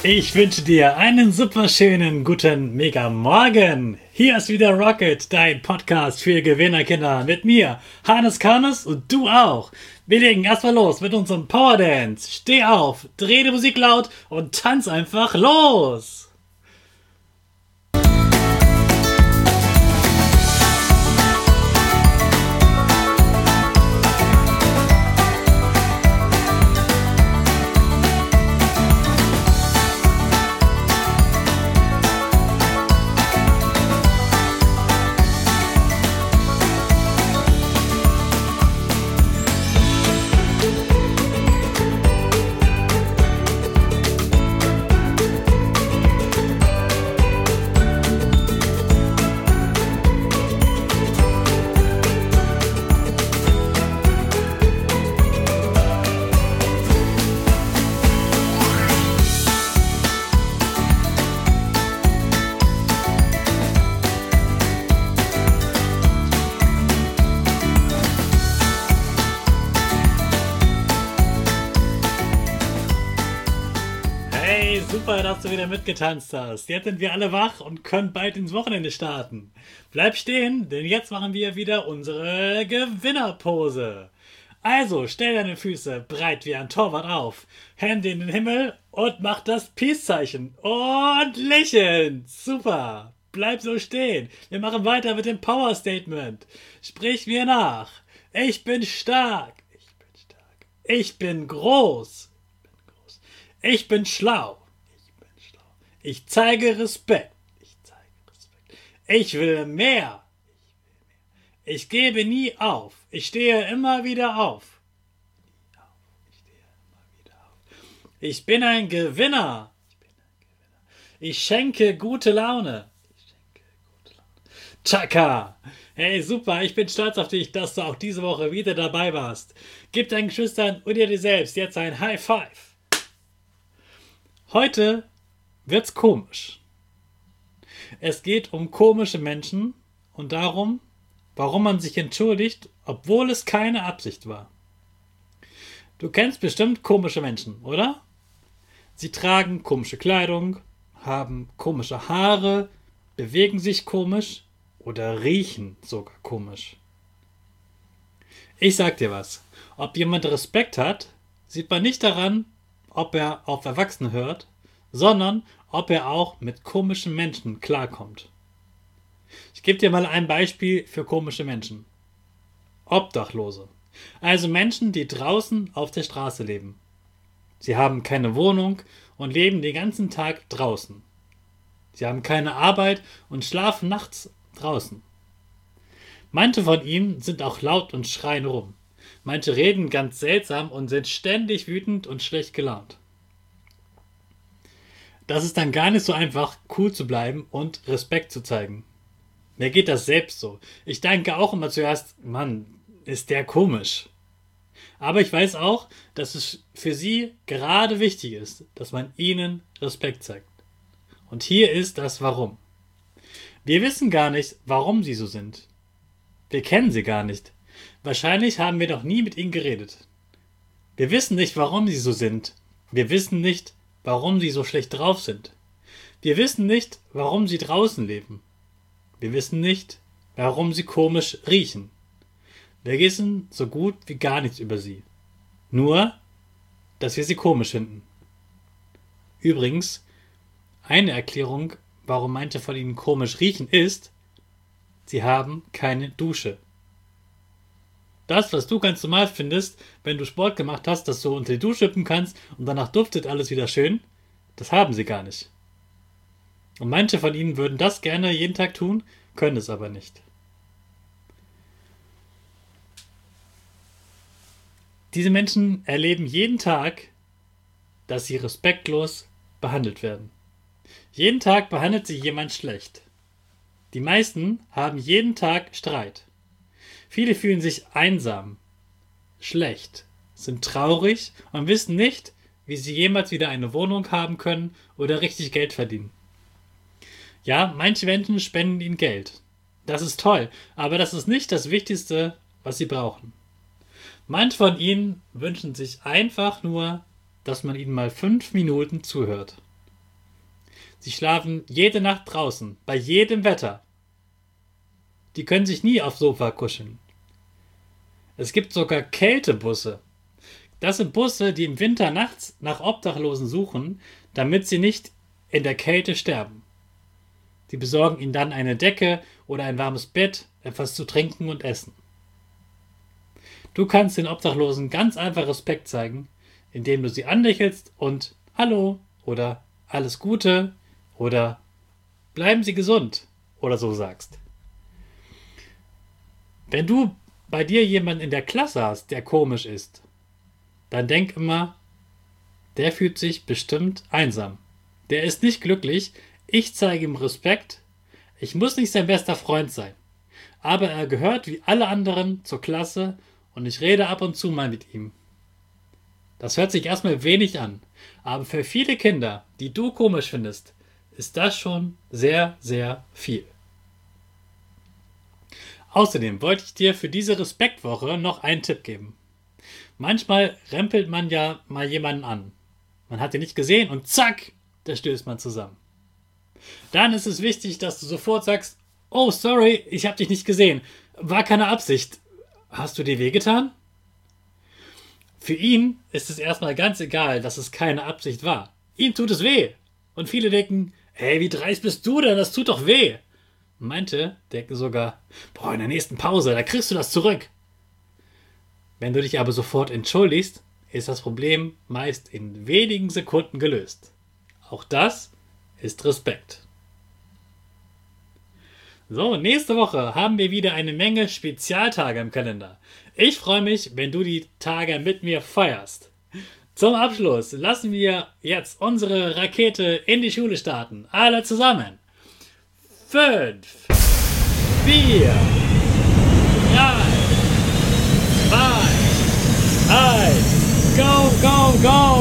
Ich wünsche dir einen super schönen guten Mega-Morgen. Hier ist wieder Rocket, dein Podcast für Gewinnerkinder mit mir, Hannes Karnes und du auch. Wir legen erstmal los mit unserem Power Dance. Steh auf, dreh die Musik laut und tanz einfach los. Hey, super, dass du wieder mitgetanzt hast. Jetzt sind wir alle wach und können bald ins Wochenende starten. Bleib stehen, denn jetzt machen wir wieder unsere Gewinnerpose. Also, stell deine Füße breit wie ein Torwart auf, Hände in den Himmel und mach das Peace-Zeichen. Und lächeln. Super. Bleib so stehen. Wir machen weiter mit dem Power-Statement. Sprich mir nach. Ich bin stark. Ich bin stark. Ich bin groß. Ich bin schlau. Ich bin schlau. Ich zeige Respekt. Ich zeige Respekt. Ich will mehr. Ich gebe nie auf. Ich stehe immer wieder auf. Ich stehe immer wieder auf. Ich bin ein Gewinner. Ich bin ein Gewinner. Ich schenke gute Laune. Ich schenke gute Laune. Chaka. Hey, super. Ich bin stolz auf dich, dass du auch diese Woche wieder dabei warst. Gib deinen Geschwistern und dir selbst jetzt ein High Five. Heute wird's komisch. Es geht um komische Menschen und darum, warum man sich entschuldigt, obwohl es keine Absicht war. Du kennst bestimmt komische Menschen, oder? Sie tragen komische Kleidung, haben komische Haare, bewegen sich komisch oder riechen sogar komisch. Ich sag dir was, ob jemand Respekt hat, sieht man nicht daran, ob er auf Erwachsene hört, sondern ob er auch mit komischen Menschen klarkommt. Ich gebe dir mal ein Beispiel für komische Menschen. Obdachlose. Also Menschen, die draußen auf der Straße leben. Sie haben keine Wohnung und leben den ganzen Tag draußen. Sie haben keine Arbeit und schlafen nachts draußen. Manche von ihnen sind auch laut und schreien rum. Manche reden ganz seltsam und sind ständig wütend und schlecht gelaunt. Das ist dann gar nicht so einfach, cool zu bleiben und Respekt zu zeigen. Mir geht das selbst so. Ich denke auch immer zuerst, Mann, ist der komisch. Aber ich weiß auch, dass es für sie gerade wichtig ist, dass man ihnen Respekt zeigt. Und hier ist das Warum. Wir wissen gar nicht, warum sie so sind. Wir kennen sie gar nicht. Wahrscheinlich haben wir noch nie mit ihnen geredet. Wir wissen nicht, warum sie so sind. Wir wissen nicht, warum sie so schlecht drauf sind. Wir wissen nicht, warum sie draußen leben. Wir wissen nicht, warum sie komisch riechen. Wir wissen so gut wie gar nichts über sie. Nur, dass wir sie komisch finden. Übrigens, eine Erklärung, warum manche von ihnen komisch riechen, ist, sie haben keine Dusche. Das, was du ganz normal findest, wenn du Sport gemacht hast, dass du unter die Dusche hüpfen kannst und danach duftet alles wieder schön, das haben sie gar nicht. Und manche von ihnen würden das gerne jeden Tag tun, können es aber nicht. Diese Menschen erleben jeden Tag, dass sie respektlos behandelt werden. Jeden Tag behandelt sie jemand schlecht. Die meisten haben jeden Tag Streit. Viele fühlen sich einsam, schlecht, sind traurig und wissen nicht, wie sie jemals wieder eine Wohnung haben können oder richtig Geld verdienen. Ja, manche Menschen spenden ihnen Geld. Das ist toll, aber das ist nicht das Wichtigste, was sie brauchen. Manche von ihnen wünschen sich einfach nur, dass man ihnen mal 5 Minuten zuhört. Sie schlafen jede Nacht draußen, bei jedem Wetter. Die können sich nie aufs Sofa kuscheln. Es gibt sogar Kältebusse. Das sind Busse, die im Winter nachts nach Obdachlosen suchen, damit sie nicht in der Kälte sterben. Die besorgen ihnen dann eine Decke oder ein warmes Bett, etwas zu trinken und essen. Du kannst den Obdachlosen ganz einfach Respekt zeigen, indem du sie anlächelst und Hallo oder Alles Gute oder Bleiben Sie gesund oder so sagst. Wenn du bei dir jemanden in der Klasse hast, der komisch ist, dann denk immer, der fühlt sich bestimmt einsam. Der ist nicht glücklich, ich zeige ihm Respekt, ich muss nicht sein bester Freund sein, aber er gehört wie alle anderen zur Klasse und ich rede ab und zu mal mit ihm. Das hört sich erstmal wenig an, aber für viele Kinder, die du komisch findest, ist das schon sehr, sehr viel. Außerdem wollte ich dir für diese Respektwoche noch einen Tipp geben. Manchmal rempelt man ja mal jemanden an. Man hat ihn nicht gesehen und zack, da stößt man zusammen. Dann ist es wichtig, dass du sofort sagst, oh sorry, ich habe dich nicht gesehen. War keine Absicht. Hast du dir wehgetan? Für ihn ist es erstmal ganz egal, dass es keine Absicht war. Ihm tut es weh. Und viele denken, hey, wie dreist bist du denn? Das tut doch weh. Manche denken sogar, boah, in der nächsten Pause, da kriegst du das zurück. Wenn du dich aber sofort entschuldigst, ist das Problem meist in wenigen Sekunden gelöst. Auch das ist Respekt. So, nächste Woche haben wir wieder eine Menge Spezialtage im Kalender. Ich freue mich, wenn du die Tage mit mir feierst. Zum Abschluss lassen wir jetzt unsere Rakete in die Schule starten. Alle zusammen. 5, 4, 3, 2, 1, go, go, go!